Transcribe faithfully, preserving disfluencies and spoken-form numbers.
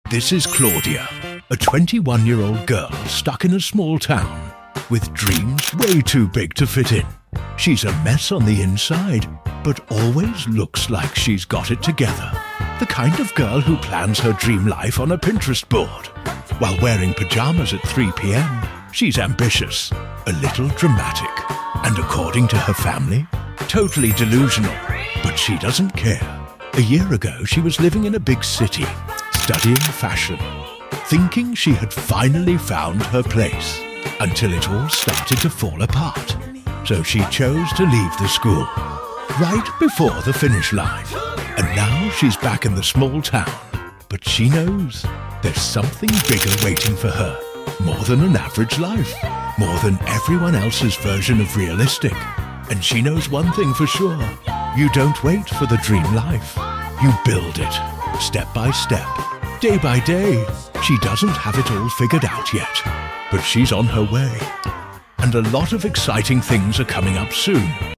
This is Claudia, a twenty-one-year-old girl stuck in a small town with dreams way too big to fit in. She's a mess on the inside, but always looks like she's got it together. The kind of girl who plans her dream life on a Pinterest board. While wearing pajamas at three p m, she's ambitious, a little dramatic, and according to her family, totally delusional. But she doesn't care. A year ago, she was living in a big city, studying fashion, thinking she had finally found her place, until it all started to fall apart. So she chose to leave the school, right before the finish line. And now she's back in the small town. But she knows there's something bigger waiting for her. More than an average life. More than everyone else's version of realistic. And she knows one thing for sure. You don't wait for the dream life. You build it, step by step, day by day. She doesn't have it all figured out yet, but she's on her way. And a lot of exciting things are coming up soon.